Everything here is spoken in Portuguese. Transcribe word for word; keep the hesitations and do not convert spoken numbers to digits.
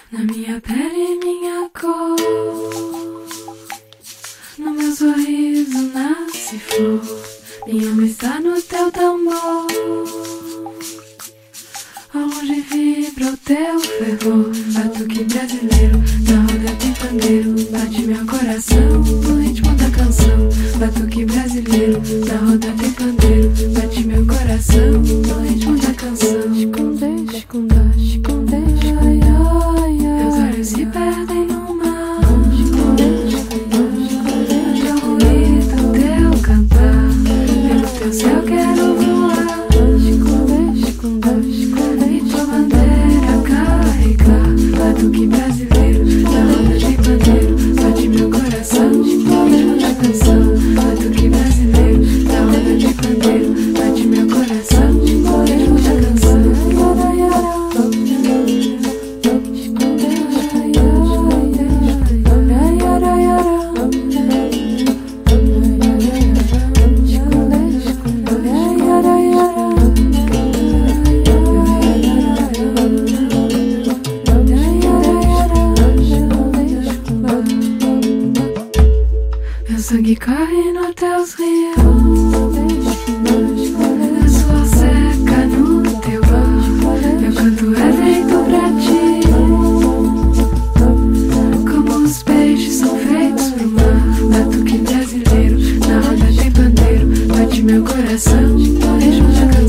Na minha pele, minha cor, no meu sorriso nasce flor. Minha alma está no teu tambor, ao longe vibra o teu fervor. Batuque brasileiro, na roda tem pandeiro, bate meu coração no ritmo da canção. Batuque brasileiro, na roda tem pandeiro, bate meu coração no ritmo da canção. Esconder, esconder, esconder, ai, ai, ai. Meus olhos se perdem no mar, esconder, esconder, esconder. Já ruído teu cantar, pelo teu céu quero voar. Esconder, esconder, esconder, e tua bandeira carregar. Batuque brasileiro, na roda de pandeiro, bate meu coração no ritmo da canção. Batuque brasileiro, na roda de pandeiro, bate meu coração no ritmo da canção. Meu sangue corre nos teus rios, meu suor seca no teu ar. Meu canto é feito pra ti, como os peixes são feitos pro mar. Batuque brasileiro, na roda tem pandeiro, bate meu coração no ritmo da canção.